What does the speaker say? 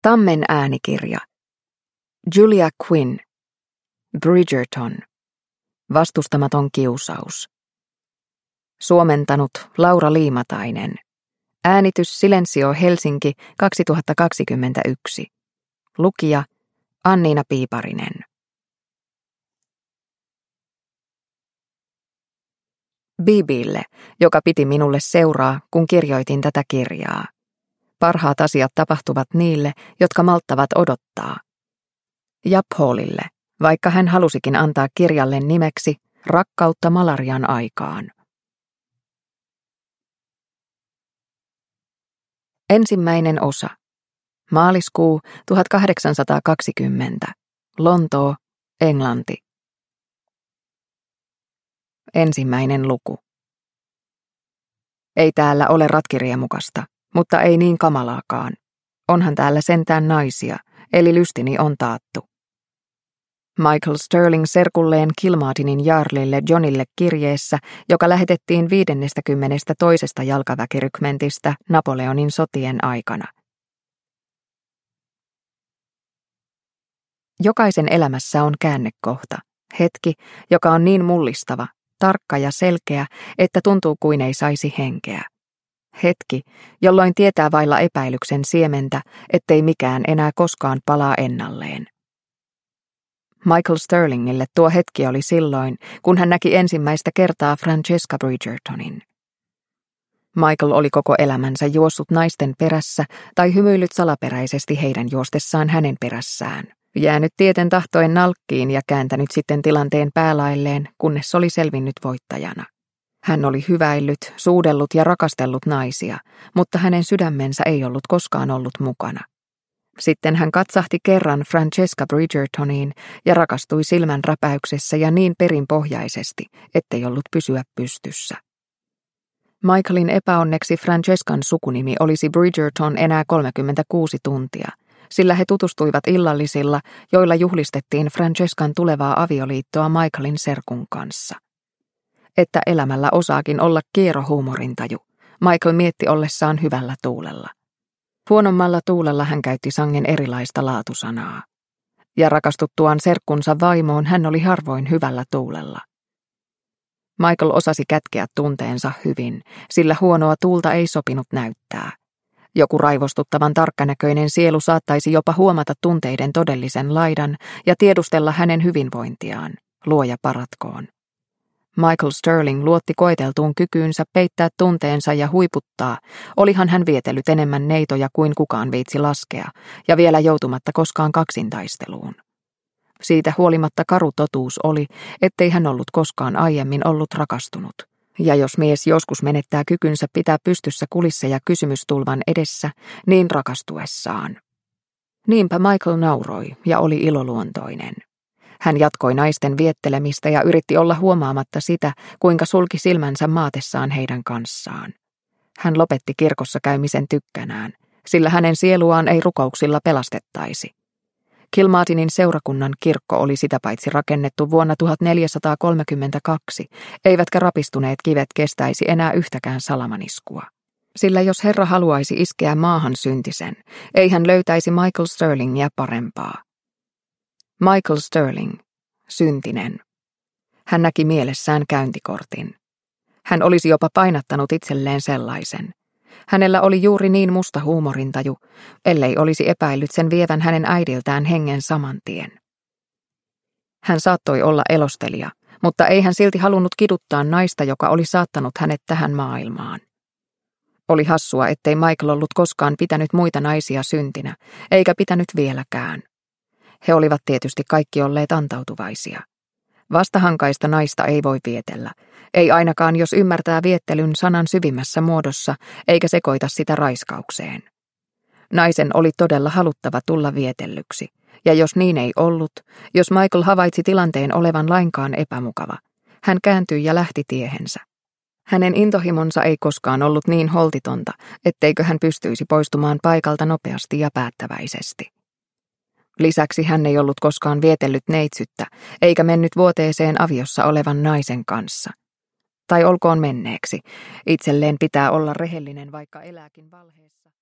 Tammen äänikirja. Julia Quinn. Bridgerton. Vastustamaton kiusaus. Suomentanut Laura Liimatainen. Äänitys Silencio Helsinki 2021. Lukija Anniina Piiparinen. Bibille, joka piti minulle seuraa, kun kirjoitin tätä kirjaa. Parhaat asiat tapahtuvat niille, jotka malttavat odottaa. Japholille, vaikka hän halusikin antaa kirjalle nimeksi Rakkautta malarian aikaan. Ensimmäinen osa. Maaliskuu 1820. Lontoo, Englanti. Ensimmäinen luku. Ei täällä ole ratkiriemukasta, mutta ei niin kamalaakaan. Onhan täällä sentään naisia, eli lystini on taattu. Michael Sterling serkulleen Kilmartinin jaarlille Johnille kirjeessä, joka lähetettiin 52. jalkaväkirykmentistä Napoleonin sotien aikana. Jokaisen elämässä on käännekohta, hetki, joka on niin mullistava, tarkka ja selkeä, että tuntuu kuin ei saisi henkeä. Hetki, jolloin tietää vailla epäilyksen siementä, ettei mikään enää koskaan palaa ennalleen. Michael Sterlingille tuo hetki oli silloin, kun hän näki ensimmäistä kertaa Francesca Bridgertonin. Michael oli koko elämänsä juossut naisten perässä tai hymyillyt salaperäisesti heidän juostessaan hänen perässään, jäänyt tieten tahtoen nalkkiin ja kääntänyt sitten tilanteen päälailleen, kunnes oli selvinnyt voittajana. Hän oli hyväillyt, suudellut ja rakastellut naisia, mutta hänen sydämensä ei ollut koskaan ollut mukana. Sitten hän katsahti kerran Francesca Bridgertoniin ja rakastui silmän räpäyksessä ja niin perinpohjaisesti, ettei ollut pysyä pystyssä. Michaelin epäonneksi Francescan sukunimi olisi Bridgerton enää 36 tuntia, sillä he tutustuivat illallisilla, joilla juhlistettiin Francescan tulevaa avioliittoa Michaelin serkun kanssa. Että elämällä osaakin olla kierohuumorintaju, Michael mietti ollessaan hyvällä tuulella. Huonommalla tuulella hän käytti sangen erilaista laatusanaa. Ja rakastuttuaan serkkunsa vaimoon hän oli harvoin hyvällä tuulella. Michael osasi kätkeä tunteensa hyvin, sillä huonoa tuulta ei sopinut näyttää. Joku raivostuttavan tarkkanäköinen sielu saattaisi jopa huomata tunteiden todellisen laidan ja tiedustella hänen hyvinvointiaan, luoja paratkoon. Michael Sterling luotti koeteltuun kykyynsä peittää tunteensa ja huiputtaa, olihan hän vietellyt enemmän neitoja kuin kukaan viitsi laskea, ja vielä joutumatta koskaan kaksintaisteluun. Siitä huolimatta karu totuus oli, ettei hän ollut koskaan aiemmin ollut rakastunut, ja jos mies joskus menettää kykynsä pitää pystyssä kulisseja kysymystulvan edessä, niin rakastuessaan. Niinpä Michael nauroi ja oli iloluontoinen. Hän jatkoi naisten viettelemistä ja yritti olla huomaamatta sitä, kuinka sulki silmänsä maatessaan heidän kanssaan. Hän lopetti kirkossa käymisen tykkänään, sillä hänen sieluaan ei rukouksilla pelastettaisi. Kilmartinin seurakunnan kirkko oli sitä paitsi rakennettu vuonna 1432, eivätkä rapistuneet kivet kestäisi enää yhtäkään salamaniskua. Sillä jos Herra haluaisi iskeä maahan syntisen, ei hän löytäisi Michael Sterlingia parempaa. Michael Sterling, syntinen. Hän näki mielessään käyntikortin. Hän olisi jopa painattanut itselleen sellaisen. Hänellä oli juuri niin musta huumorintaju, ellei olisi epäillyt sen vievän hänen äidiltään hengen saman tien. Hän saattoi olla elostelija, mutta ei hän silti halunnut kiduttaa naista, joka oli saattanut hänet tähän maailmaan. Oli hassua, ettei Michael ollut koskaan pitänyt muita naisia syntinä, eikä pitänyt vieläkään. He olivat tietysti kaikki olleet antautuvaisia. Vastahankaista naista ei voi vietellä, ei ainakaan jos ymmärtää viettelyn sanan syvimmässä muodossa, eikä sekoita sitä raiskaukseen. Naisen oli todella haluttava tulla vietellyksi, ja jos niin ei ollut, jos Michael havaitsi tilanteen olevan lainkaan epämukava, hän kääntyi ja lähti tiehensä. Hänen intohimonsa ei koskaan ollut niin holtitonta, etteikö hän pystyisi poistumaan paikalta nopeasti ja päättäväisesti. Lisäksi hän ei ollut koskaan vietellyt neitsyttä, eikä mennyt vuoteeseen aviossa olevan naisen kanssa. Tai olkoon menneeksi, itselleen pitää olla rehellinen, vaikka elääkin valheessa.